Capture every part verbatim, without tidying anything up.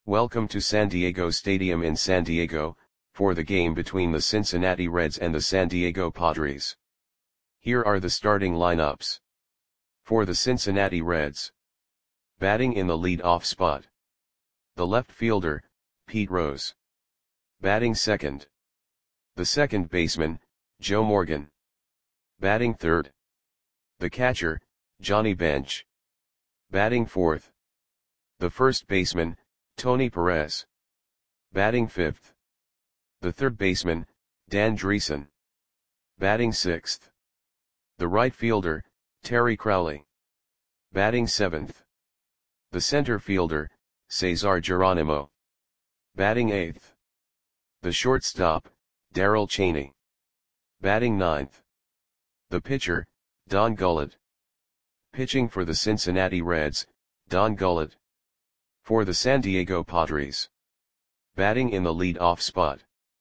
Welcome to San Diego Stadium in San Diego, for the game between the Cincinnati Reds and the San Diego Padres. Here are the starting lineups. For the Cincinnati Reds. Batting in the lead-off spot. The left fielder, Pete Rose. Batting second. The second baseman, Joe Morgan. Batting third. The catcher, Johnny Bench. Batting fourth. The first baseman, Tony Perez. Batting fifth. The third baseman, Dan Driessen. Batting sixth. The right fielder, Terry Crowley. Batting seventh. The center fielder, Cesar Geronimo. Batting eighth. The shortstop, Darrell Chaney. Batting ninth. The pitcher, Don Gullett. Pitching for the Cincinnati Reds, Don Gullett. For the San Diego Padres. Batting in the lead-off spot.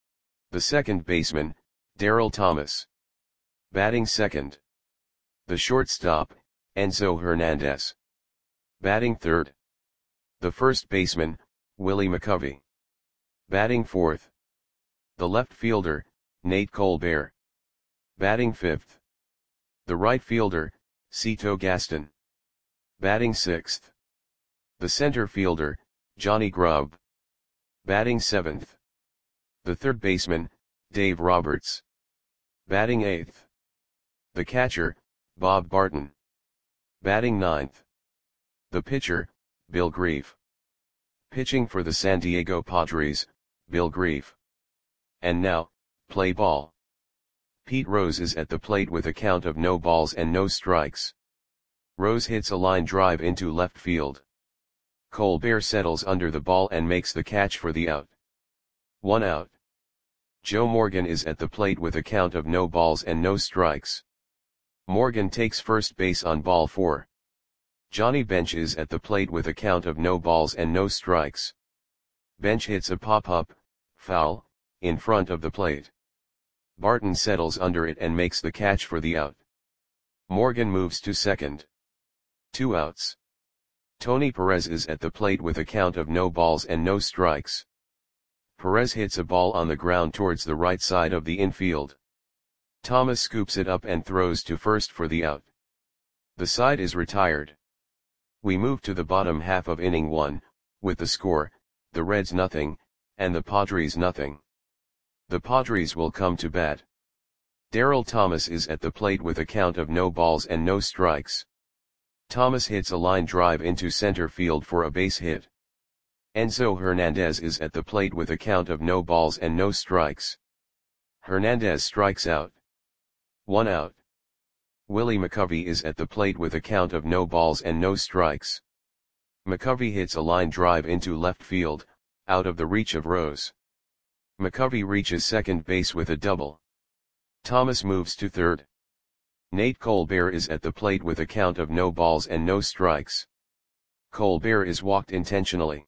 The second baseman, Darryl Thomas. Batting second. The shortstop, Enzo Hernandez. Batting third. The first baseman, Willie McCovey. Batting fourth. The left fielder, Nate Colbert. Batting fifth. The right fielder, Cito Gaston. Batting sixth. The center fielder, Johnny Grubb. Batting seventh. The third baseman, Dave Roberts. Batting eighth. The catcher, Bob Barton. Batting ninth. The pitcher, Bill Grief. Pitching for the San Diego Padres, Bill Grief. And now, play ball. Pete Rose is at the plate with a count of no balls and no strikes. Rose hits a line drive into left field. Colbert settles under the ball and makes the catch for the out. One out. Joe Morgan is at the plate with a count of no balls and no strikes. Morgan takes first base on ball four. Johnny Bench is at the plate with a count of no balls and no strikes. Bench hits a pop-up, foul, in front of the plate. Barton settles under it and makes the catch for the out. Morgan moves to second. Two outs. Tony Perez is at the plate with a count of no balls and no strikes. Perez hits a ball on the ground towards the right side of the infield. Thomas scoops it up and throws to first for the out. The side is retired. We move to the bottom half of inning one, with the score, the Reds nothing, and the Padres nothing. The Padres will come to bat. Darryl Thomas is at the plate with a count of no balls and no strikes. Thomas hits a line drive into center field for a base hit. Enzo Hernandez is at the plate with a count of no balls and no strikes. Hernandez strikes out. One out. Willie McCovey is at the plate with a count of no balls and no strikes. McCovey hits a line drive into left field, out of the reach of Rose. McCovey reaches second base with a double. Thomas moves to third. Nate Colbert is at the plate with a count of no balls and no strikes. Colbert is walked intentionally.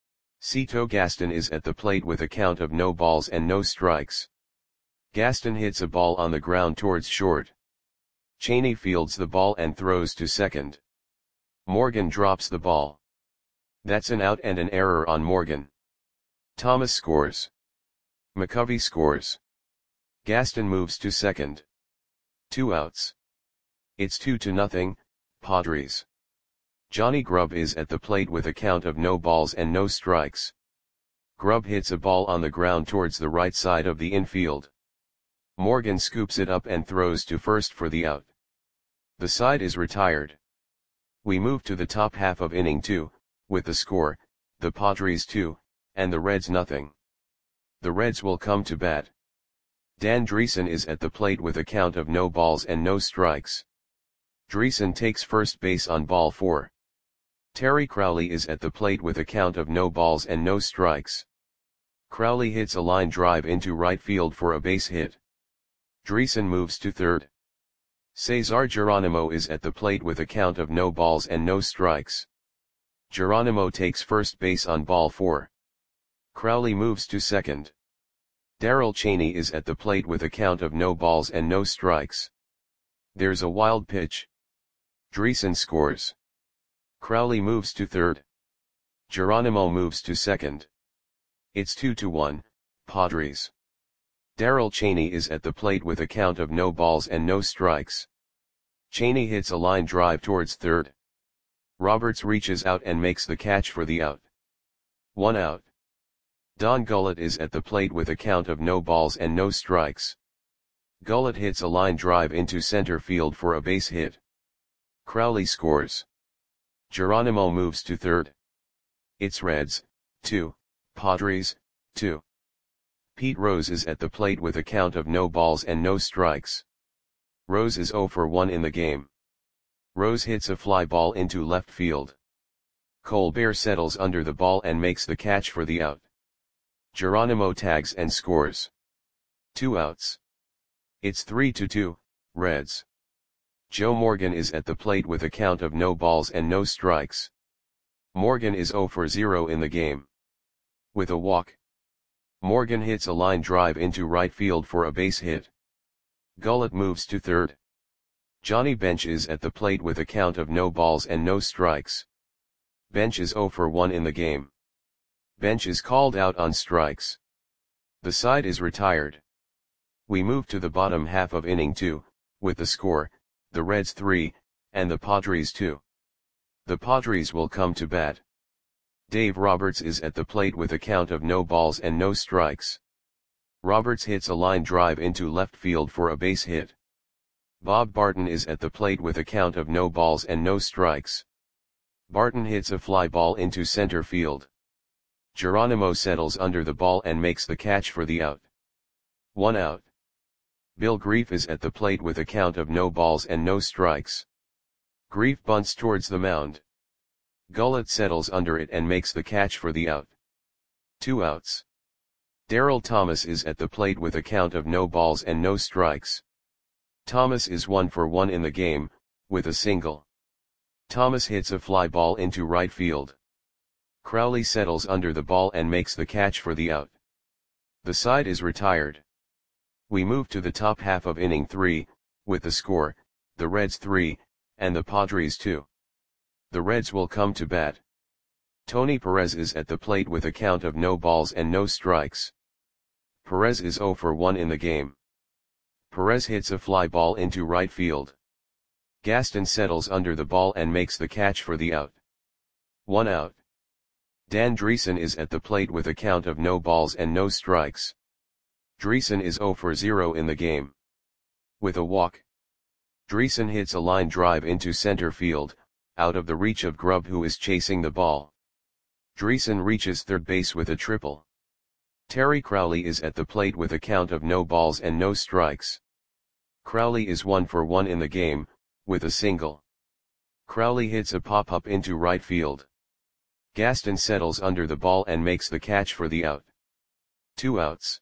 Cito Gaston is at the plate with a count of no balls and no strikes. Gaston hits a ball on the ground towards short. Chaney fields the ball and throws to second. Morgan drops the ball. That's an out and an error on Morgan. Thomas scores. McCovey scores. Gaston moves to second. Two outs. It's two to nothing, Padres. Johnny Grubb is at the plate with a count of no balls and no strikes. Grubb hits a ball on the ground towards the right side of the infield. Morgan scoops it up and throws to first for the out. The side is retired. We move to the top half of inning two, with the score, the Padres two, and the Reds nothing. The Reds will come to bat. Dan Driessen is at the plate with a count of no balls and no strikes. Driessen takes first base on ball four. Terry Crowley is at the plate with a count of no balls and no strikes. Crowley hits a line drive into right field for a base hit. Driessen moves to third. Cesar Geronimo is at the plate with a count of no balls and no strikes. Geronimo takes first base on ball four. Crowley moves to second. Darrell Chaney is at the plate with a count of no balls and no strikes. There's a wild pitch. Driessen scores. Crowley moves to third. Geronimo moves to second. It's two to one, Padres. Darrell Chaney is at the plate with a count of no balls and no strikes. Chaney hits a line drive towards third. Roberts reaches out and makes the catch for the out. One out. Don Gullett is at the plate with a count of no balls and no strikes. Gullett hits a line drive into center field for a base hit. Crowley scores. Geronimo moves to third. It's Reds, two, Padres, two. Pete Rose is at the plate with a count of no balls and no strikes. Rose is oh for one in the game. Rose hits a fly ball into left field. Colbert settles under the ball and makes the catch for the out. Geronimo tags and scores. Two outs. It's three to two, Reds. Joe Morgan is at the plate with a count of no balls and no strikes. Morgan is oh for zero in the game. With a walk. Morgan hits a line drive into right field for a base hit. Gullett moves to third. Johnny Bench is at the plate with a count of no balls and no strikes. Bench is oh for one in the game. Bench is called out on strikes. The side is retired. We move to the bottom half of inning two, with the score, the Reds three, and the Padres two. The Padres will come to bat. Dave Roberts is at the plate with a count of no balls and no strikes. Roberts hits a line drive into left field for a base hit. Bob Barton is at the plate with a count of no balls and no strikes. Barton hits a fly ball into center field. Geronimo settles under the ball and makes the catch for the out. One out. Bill Grief is at the plate with a count of no balls and no strikes. Grief bunts towards the mound. Gullett settles under it and makes the catch for the out. Two outs. Darrell Thomas is at the plate with a count of no balls and no strikes. Thomas is one for one in the game, with a single. Thomas hits a fly ball into right field. Crowley settles under the ball and makes the catch for the out. The side is retired. We move to the top half of inning three, with the score, the Reds three, and the Padres two. The Reds will come to bat. Tony Perez is at the plate with a count of no balls and no strikes. Perez is oh for one in the game. Perez hits a fly ball into right field. Gaston settles under the ball and makes the catch for the out. One out. Dan Dreesen is at the plate with a count of no balls and no strikes. Dreesen is oh for zero in the game. With a walk. Dreesen hits a line drive into center field, out of the reach of Grubb, who is chasing the ball. Dreesen reaches third base with a triple. Terry Crowley is at the plate with a count of no balls and no strikes. Crowley is one for one in the game, with a single. Crowley hits a pop-up into right field. Gaston settles under the ball and makes the catch for the out. Two outs.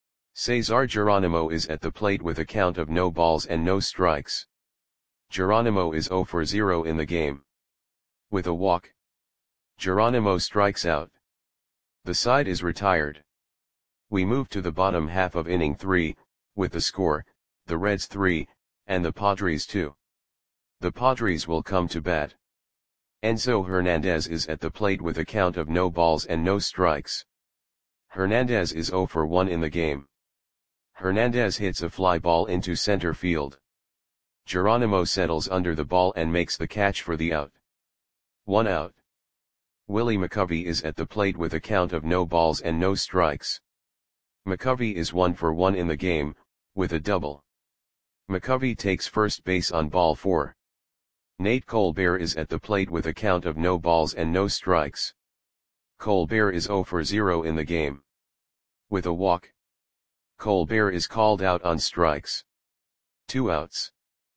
Cesar Geronimo is at the plate with a count of no balls and no strikes. Geronimo is oh for zero in the game. With a walk. Geronimo strikes out. The side is retired. We move to the bottom half of inning three, with the score, the Reds three, and the Padres two. The Padres will come to bat. Enzo Hernandez is at the plate with a count of no balls and no strikes. Hernandez is oh for one in the game. Hernandez hits a fly ball into center field. Geronimo settles under the ball and makes the catch for the out. One out. Willie McCovey is at the plate with a count of no balls and no strikes. McCovey is one for one in the game, with a double. McCovey takes first base on ball four. Nate Colbert is at the plate with a count of no balls and no strikes. Colbert is oh for zero in the game. With a walk. Colbert is called out on strikes. Two outs.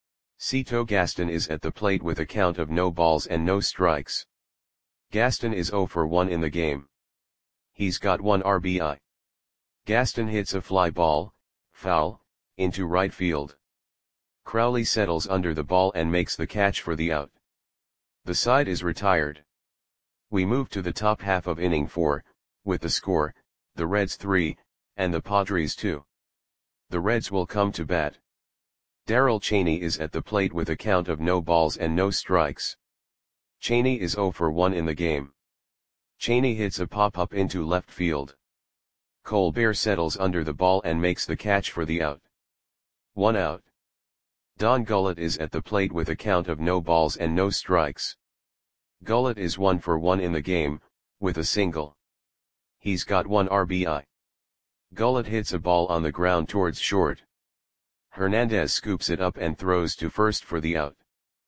Cito Gaston is at the plate with a count of no balls and no strikes. Gaston is oh for one in the game. He's got one R B I. Gaston hits a fly ball, foul, into right field. Crowley settles under the ball and makes the catch for the out. The side is retired. We move to the top half of inning four, with the score, the Reds three, and the Padres two. The Reds will come to bat. Darrell Chaney is at the plate with a count of no balls and no strikes. Chaney is oh for one in the game. Cheney hits a pop-up into left field. Colbert settles under the ball and makes the catch for the out. One out. Don Gullett is at the plate with a count of no balls and no strikes. Gullett is one for one in the game, with a single. He's got one R B I. Gullett hits a ball on the ground towards short. Hernandez scoops it up and throws to first for the out.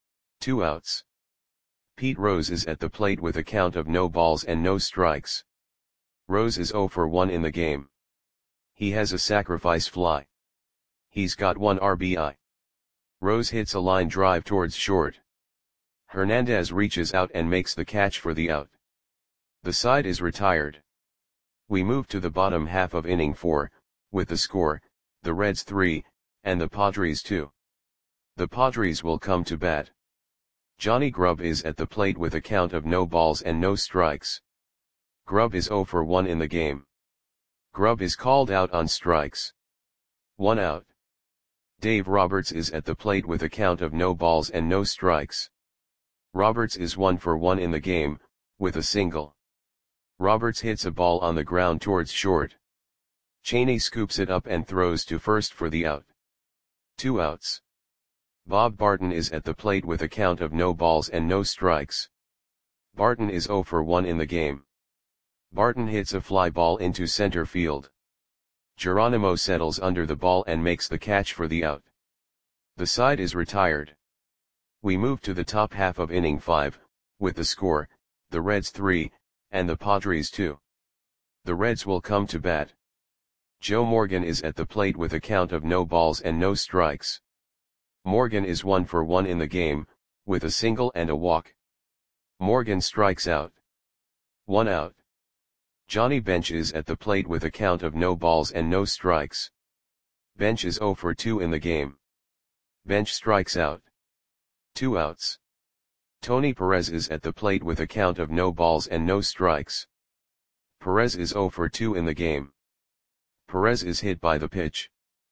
Two outs. Pete Rose is at the plate with a count of no balls and no strikes. Rose is zero for one in the game. He has a sacrifice fly. He's got one R B I. Rose hits a line drive towards short. Hernandez reaches out and makes the catch for the out. The side is retired. We move to the bottom half of inning four, with the score, the Reds three, and the Padres two. The Padres will come to bat. Johnny Grubb is at the plate with a count of no balls and no strikes. Grubb is zero for one in the game. Grubb is called out on strikes. One out. Dave Roberts is at the plate with a count of no balls and no strikes. Roberts is one for one in the game, with a single. Roberts hits a ball on the ground towards short. Cheney scoops it up and throws to first for the out. Two outs. Bob Barton is at the plate with a count of no balls and no strikes. Barton is zero for one in the game. Barton hits a fly ball into center field. Geronimo settles under the ball and makes the catch for the out. The side is retired. We move to the top half of inning five, with the score, the Reds three, and the Padres two. The Reds will come to bat. Joe Morgan is at the plate with a count of no balls and no strikes. Morgan is one for one in the game, with a single and a walk. Morgan strikes out. One out. Johnny Bench is at the plate with a count of no balls and no strikes. Bench is zero for two in the game. Bench strikes out. Two outs. Tony Perez is at the plate with a count of no balls and no strikes. Perez is zero for two in the game. Perez is hit by the pitch.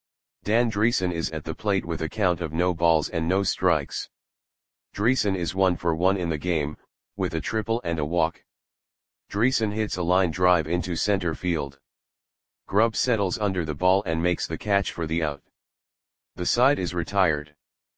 Dan Dreesen is at the plate with a count of no balls and no strikes. Dreesen is one for one in the game, with a triple and a walk. Dreesen hits a line drive into center field. Grubb settles under the ball and makes the catch for the out. The side is retired.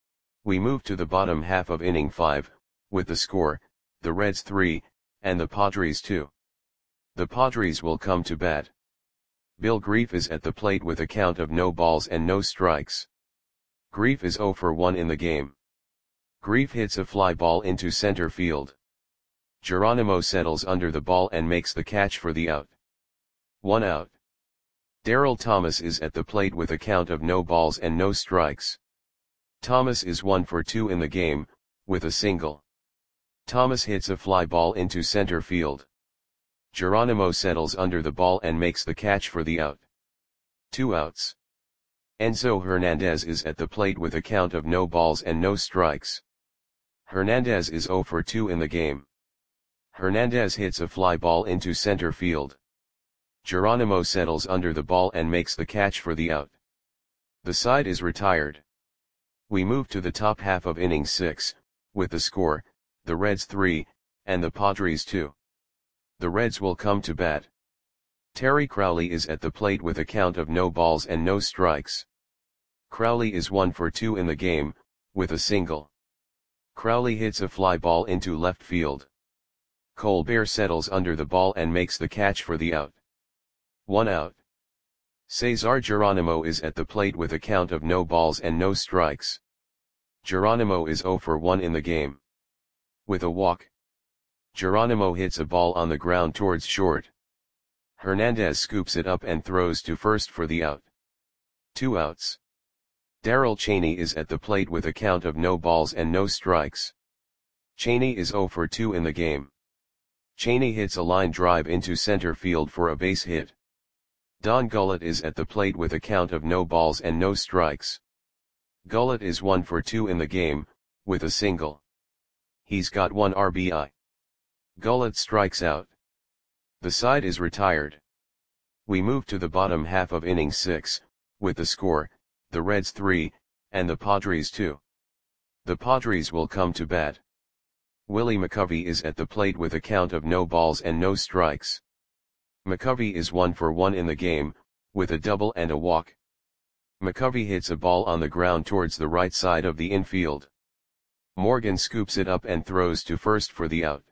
We move to the bottom half of inning five, with the score, the Reds three, and the Padres two. The Padres will come to bat. Bill Grief is at the plate with a count of no balls and no strikes. Grief is zero for one in the game. Grief hits a fly ball into center field. Geronimo settles under the ball and makes the catch for the out. One out. Darryl Thomas is at the plate with a count of no balls and no strikes. Thomas is one for two in the game, with a single. Thomas hits a fly ball into center field. Geronimo settles under the ball and makes the catch for the out. Two outs. Enzo Hernandez is at the plate with a count of no balls and no strikes. Hernandez is zero for two in the game. Hernandez hits a fly ball into center field. Geronimo settles under the ball and makes the catch for the out. The side is retired. We move to the top half of inning six, with the score, the Reds three, and the Padres two. The Reds will come to bat. Terry Crowley is at the plate with a count of no balls and no strikes. Crowley is one for two in the game, with a single. Crowley hits a fly ball into left field. Colbert settles under the ball and makes the catch for the out. One out. Cesar Geronimo is at the plate with a count of no balls and no strikes. Geronimo is zero for one in the game. With a walk. Geronimo hits a ball on the ground towards short. Hernandez scoops it up and throws to first for the out. Two outs. Darrell Cheney is at the plate with a count of no balls and no strikes. Cheney is zero for two in the game. Cheney hits a line drive into center field for a base hit. Don Gullett is at the plate with a count of no balls and no strikes. Gullett is one for two in the game, with a single. He's got one R B I. Gullett strikes out. The side is retired. We move to the bottom half of inning six, with the score, the Reds three, and the Padres two. The Padres will come to bat. Willie McCovey is at the plate with a count of no balls and no strikes. McCovey is one for one in the game, with a double and a walk. McCovey hits a ball on the ground towards the right side of the infield. Morgan scoops it up and throws to first for the out.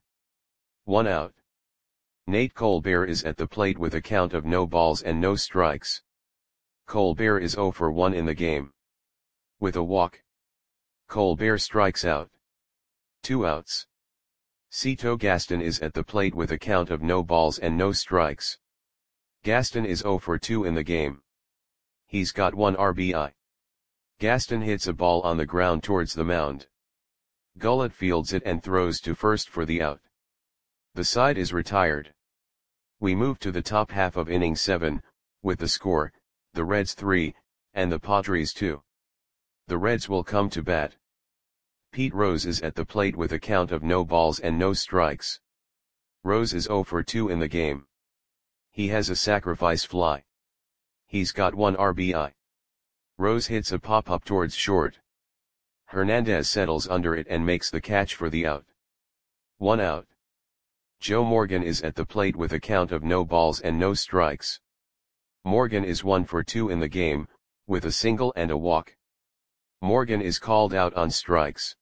One out. Nate Colbert is at the plate with a count of no balls and no strikes. Colbert is zero for one in the game. With a walk, Colbert strikes out. Two outs. Cito Gaston is at the plate with a count of no balls and no strikes. Gaston is zero for two in the game. He's got one R B I. Gaston hits a ball on the ground towards the mound. Gullett fields it and throws to first for the out. The side is retired. We move to the top half of inning seven, with the score, the Reds three, and the Padres two. The Reds will come to bat. Pete Rose is at the plate with a count of no balls and no strikes. Rose is zero for two in the game. He has a sacrifice fly. He's got one R B I. Rose hits a pop-up towards short. Hernandez settles under it and makes the catch for the out. One out. Joe Morgan is at the plate with a count of no balls and no strikes. Morgan is one for two in the game, with a single and a walk. Morgan is called out on strikes.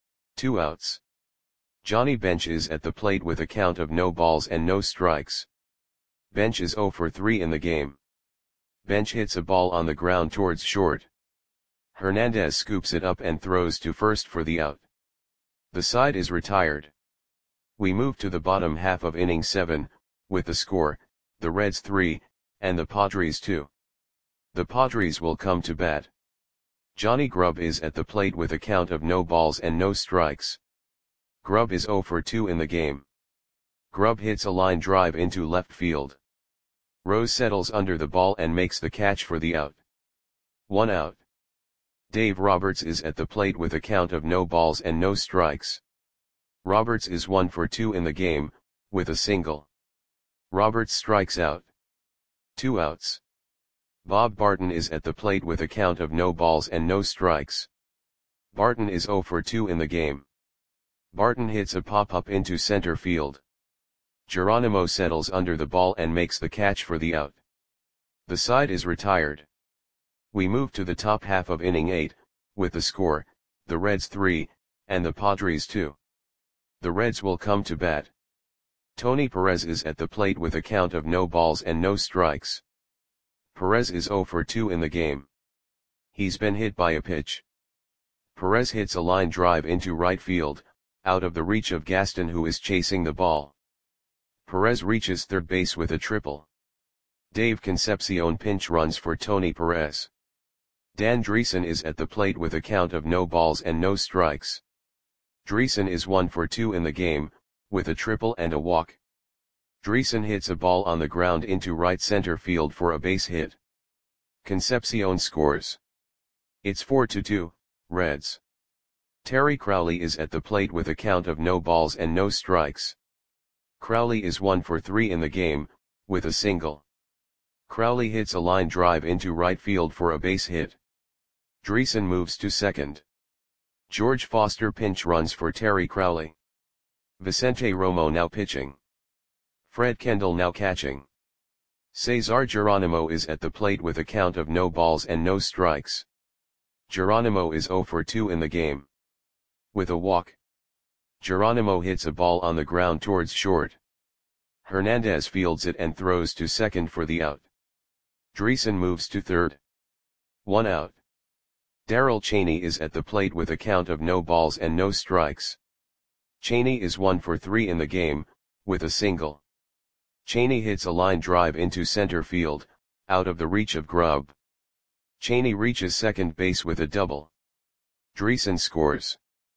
Two outs. Johnny Bench is at the plate with a count of no balls and no strikes. Bench is zero for three in the game. Bench hits a ball on the ground towards short. Hernandez scoops it up and throws to first for the out. The side is retired. We move to the bottom half of inning seven, with the score, the Reds three, and the Padres two. The Padres will come to bat. Johnny Grubb is at the plate with a count of no balls and no strikes. Grubb is zero for two in the game. Grubb hits a line drive into left field. Rose settles under the ball and makes the catch for the out. One out. Dave Roberts is at the plate with a count of no balls and no strikes. Roberts is one for two in the game, with a single. Roberts strikes out. Two outs. Bob Barton is at the plate with a count of no balls and no strikes. Barton is zero for two in the game. Barton hits a pop-up into center field. Geronimo settles under the ball and makes the catch for the out. The side is retired. We move to the top half of inning eight, with the score, the Reds three, and the Padres two. The Reds will come to bat. Tony Perez is at the plate with a count of no balls and no strikes. Perez is zero for two in the game. He's been hit by a pitch. Perez hits a line drive into right field, out of the reach of Gaston, who is chasing the ball. Perez reaches third base with a triple. Dave Concepcion pinch runs for Tony Perez. Dan Dreesen is at the plate with a count of no balls and no strikes. Dreesen is one for two in the game, with a triple and a walk. Dreesen hits a ball on the ground into right center field for a base hit. Concepcion scores. It's four to two, Reds. Terry Crowley is at the plate with a count of no balls and no strikes. Crowley is one for three in the game, with a single. Crowley hits a line drive into right field for a base hit. Dreesen moves to second. George Foster pinch runs for Terry Crowley. Vicente Romo now pitching. Fred Kendall now catching. Cesar Geronimo is at the plate with a count of no balls and no strikes. Geronimo is zero for two in the game. With a walk, Geronimo hits a ball on the ground towards short. Hernandez fields it and throws to second for the out. Dreesen moves to third. One out. Darrell Chaney is at the plate with a count of no balls and no strikes. Chaney is one for three in the game, with a single. Chaney hits a line drive into center field, out of the reach of Grubb. Chaney reaches second base with a double. Dreesen scores.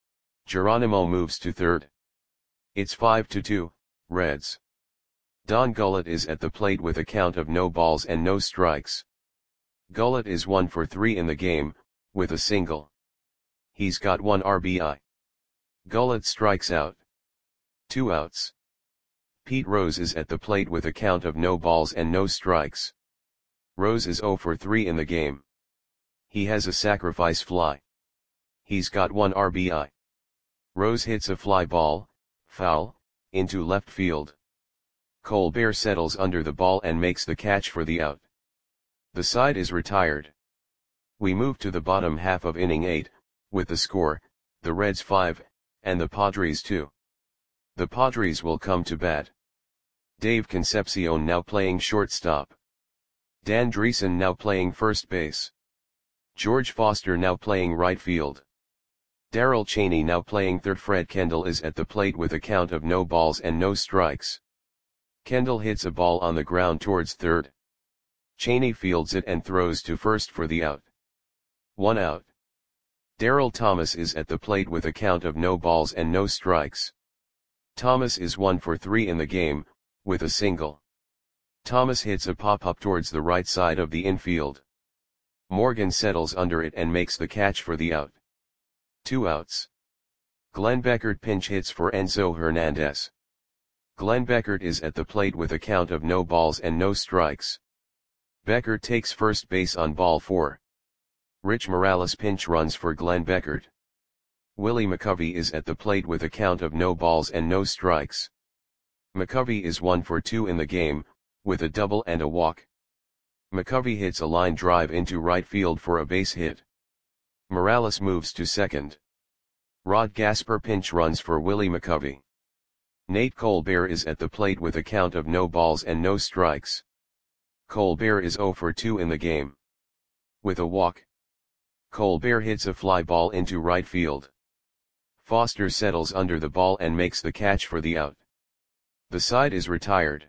Geronimo moves to third. It's five to two, Reds. Don Gullett is at the plate with a count of no balls and no strikes. Gullett is one for three in the game, with a single. He's got one R B I. Gullett strikes out. Two outs. Pete Rose is at the plate with a count of no balls and no strikes. Rose is zero for three in the game. He has a sacrifice fly. He's got one R B I. Rose hits a fly ball, foul, into left field. Colbert settles under the ball and makes the catch for the out. The side is retired. We move to the bottom half of inning eight, with the score, the Reds five, and the Padres two. The Padres will come to bat. Dave Concepcion now playing shortstop. Dan Dreesen now playing first base. George Foster now playing right field. Darrell Chaney now playing third. Fred Kendall is at the plate with a count of no balls and no strikes. Kendall hits a ball on the ground towards third. Chaney fields it and throws to first for the out. One out. Darrell Thomas is at the plate with a count of no balls and no strikes. Thomas is one for three in the game, with a single. Thomas hits a pop-up towards the right side of the infield. Morgan settles under it and makes the catch for the out. Two outs. Glenn Beckert pinch hits for Enzo Hernandez. Glenn Beckert is at the plate with a count of no balls and no strikes. Beckert takes first base on ball four. Rich Morales pinch runs for Glenn Beckert. Willie McCovey is at the plate with a count of no balls and no strikes. McCovey is one for two in the game, with a double and a walk. McCovey hits a line drive into right field for a base hit. Morales moves to second. Rod Gasper pinch runs for Willie McCovey. Nate Colbert is at the plate with a count of no balls and no strikes. Colbert is zero for two in the game. With a walk. Colbert hits a fly ball into right field. Foster settles under the ball and makes the catch for the out. The side is retired.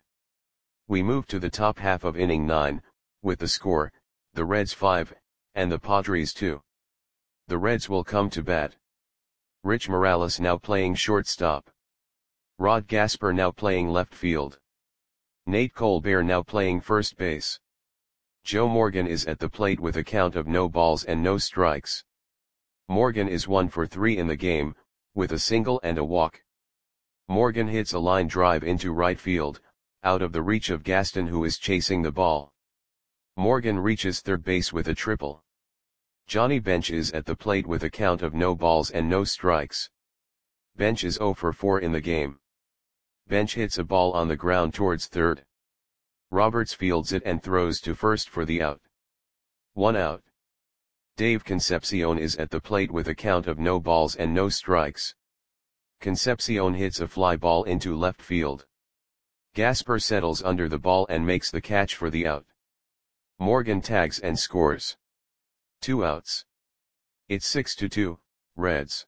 We move to the top half of inning nine, with the score, the Reds five, and the Padres two. The Reds will come to bat. Rich Morales now playing shortstop. Rod Gasper now playing left field. Nate Colbert now playing first base. Joe Morgan is at the plate with a count of no balls and no strikes. Morgan is one for three in the game, with a single and a walk. Morgan hits a line drive into right field, out of the reach of Gaston, who is chasing the ball. Morgan reaches third base with a triple. Johnny Bench is at the plate with a count of no balls and no strikes. Bench is zero for four in the game. Bench hits a ball on the ground towards third. Roberts fields it and throws to first for the out. One out. Dave Concepcion is at the plate with a count of no balls and no strikes. Concepcion hits a fly ball into left field. Gasper settles under the ball and makes the catch for the out. Morgan tags and scores. Two outs. It's six to two, Reds.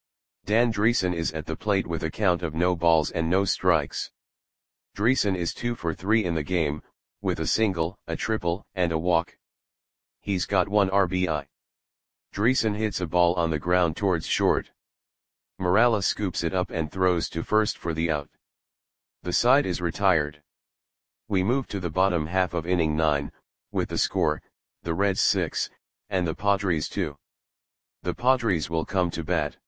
Dan Dreesen is at the plate with a count of no balls and no strikes. Dreesen is two for three in the game, with a single, a triple, and a walk. He's got one R B I. Dreesen hits a ball on the ground towards short. Morales scoops it up and throws to first for the out. The side is retired. We move to the bottom half of inning nine, with the score, the Reds six, and the Padres two. The Padres will come to bat.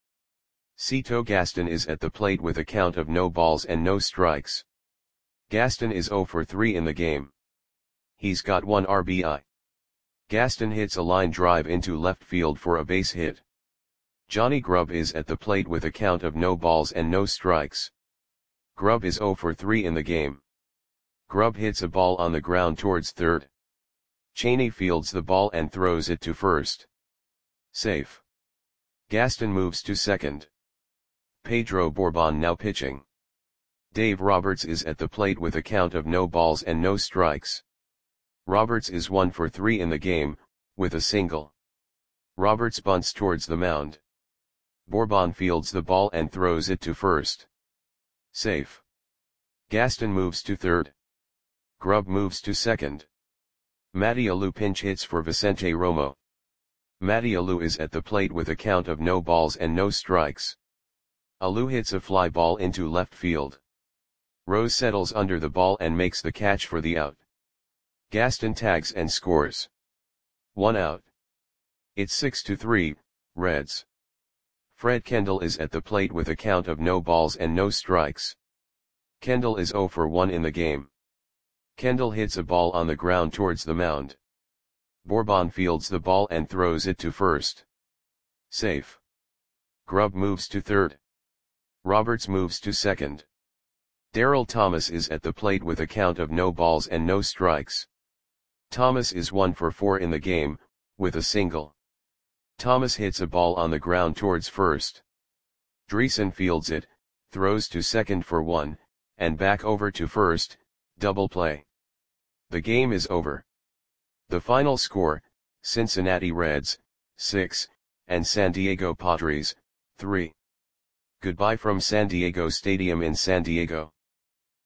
Cito Gaston is at the plate with a count of no balls and no strikes. Gaston is zero for three in the game. He's got one R B I. Gaston hits a line drive into left field for a base hit. Johnny Grubb is at the plate with a count of no balls and no strikes. Grubb is zero for three in the game. Grubb hits a ball on the ground towards third. Chaney fields the ball and throws it to first. Safe. Gaston moves to second. Pedro Bourbon now pitching. Dave Roberts is at the plate with a count of no balls and no strikes. Roberts is one for three in the game, with a single. Roberts bunts towards the mound. Bourbon fields the ball and throws it to first. Safe. Gaston moves to third. Grubb moves to second. Matty Alou pinch hits for Vicente Romo. Matty Alou is at the plate with a count of no balls and no strikes. Alou hits a fly ball into left field. Rose settles under the ball and makes the catch for the out. Gaston tags and scores. One out. It's six to three, Reds. Fred Kendall is at the plate with a count of no balls and no strikes. Kendall is zero for one in the game. Kendall hits a ball on the ground towards the mound. Bourbon fields the ball and throws it to first. Safe. Grubb moves to third. Roberts moves to second. Darryl Thomas is at the plate with a count of no balls and no strikes. Thomas is one for four in the game, with a single. Thomas hits a ball on the ground towards first. Dreesen fields it, throws to second for one, and back over to first, double play. The game is over. The final score, Cincinnati Reds, six, and San Diego Padres, three. Goodbye from San Diego Stadium in San Diego.